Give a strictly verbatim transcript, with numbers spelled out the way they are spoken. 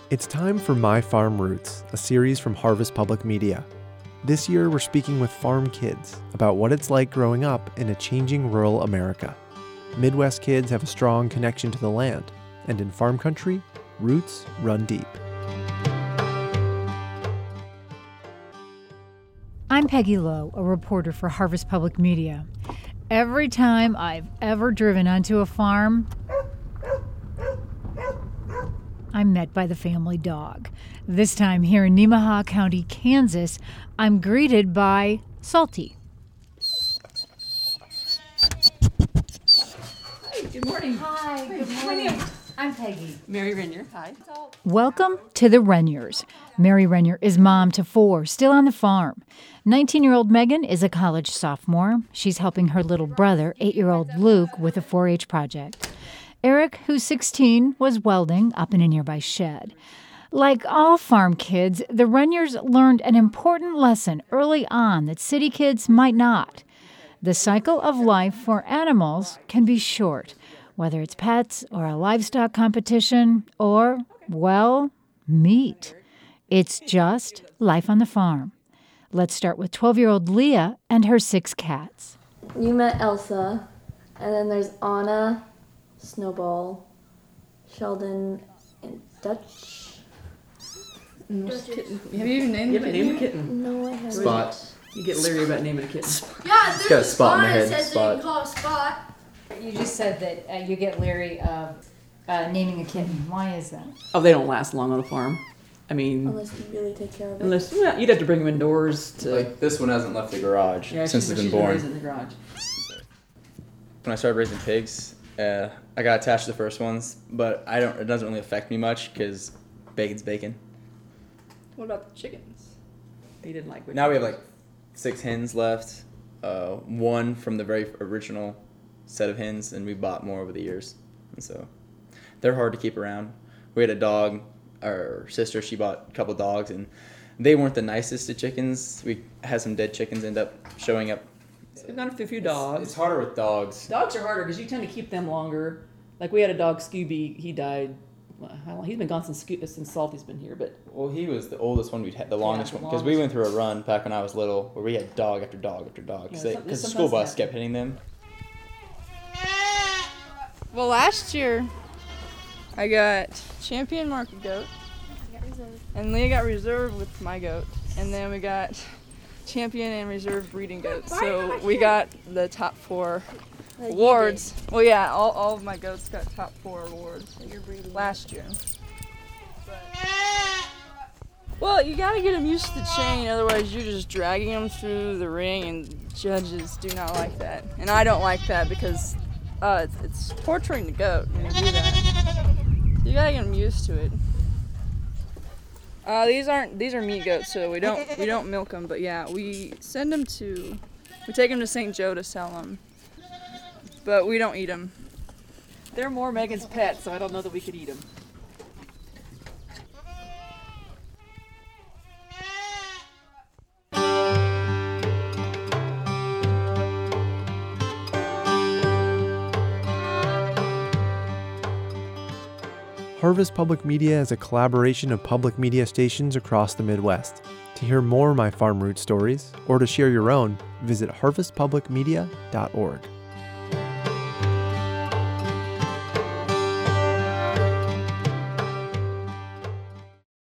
It's time for My Farm Roots, a series from Harvest Public Media. This year, we're speaking with farm kids about what it's like growing up in a changing rural America. Midwest kids have a strong connection to the land, and in farm country, roots run deep. I'm Peggy Lowe, a reporter for Harvest Public Media. Every time I've ever driven onto a farm, I'm met by the family dog. This time here in Nemaha County, Kansas, I'm greeted by Salty. Hi, good morning. Hi, good morning. I'm Peggy. Mary Renier. Hi. Welcome to the Reniers. Mary Renier is mom to four, still on the farm. nineteen-year-old Megan is a college sophomore. She's helping her little brother, eight-year-old Luke, with a four H project. Eric, who's sixteen, was welding up in a nearby shed. Like all farm kids, the Reniers learned an important lesson early on that city kids might not. The cycle of life for animals can be short, whether it's pets or a livestock competition or, well, meat. It's just life on the farm. Let's start with twelve-year-old Leah and her six cats. You met Elsa, and then there's Anna, Snowball, Sheldon, and Dutch. Kitten. Have you even named You the haven't kitten? named a kitten. No, I haven't. Spot. You get leery about naming a kitten. Yeah, It's got a there's a spot in spot the head, that says spot. that you can call a spot. You just said that uh, you get leery of uh, naming a kitten. Why is that? Oh, they don't last long on a farm. I mean, Unless you really take care of it. unless well, you'd have to bring them indoors to. Like this one hasn't left the garage yeah, since she's, it's been she's born. raised in the garage. When I started raising pigs, uh, I got attached to the first ones, but I don't. It doesn't really affect me much because bacon's bacon. What about the chickens? They didn't like. Now we have like six hens left. Uh, one from the very original set of hens, and we bought more over the years, and so they're hard to keep around. We had a dog. Our sister, she bought a couple dogs, and they weren't the nicest to chickens. We had some dead chickens end up showing up. We've got a few dogs. It's, it's harder with dogs. Dogs are harder because you tend to keep them longer. Like we had a dog, Scooby. He died. Well, how long? He's been gone since Sco- since Salty's been here, but Well, he was the oldest one we'd had, the longest the one, because we longest. went through a run back when I was little where we had dog after dog after dog, because Yeah, some- the this school sometimes bus kept hitting them. Well, last year I got champion market goat, and Leah got reserve with my goat, and then we got champion and reserve breeding goats. So we got the top four awards. Well, yeah, all, all of my goats got top four awards last year. But, well, you gotta get them used to the chain, otherwise you're just dragging them through the ring, and judges do not like that. And I don't like that because uh, it's, it's torturing the goat when you do that. You gotta get them used to it. Uh, these aren't these are meat goats, so we don't we don't milk them. But yeah, we send them to we take them to Saint Joe to sell them, but we don't eat them. they're more Megan's pets, so I don't know that we could eat them. Harvest Public Media is a collaboration of public media stations across the Midwest. To hear more My Farm Roots stories, or to share your own, visit harvest public media dot org.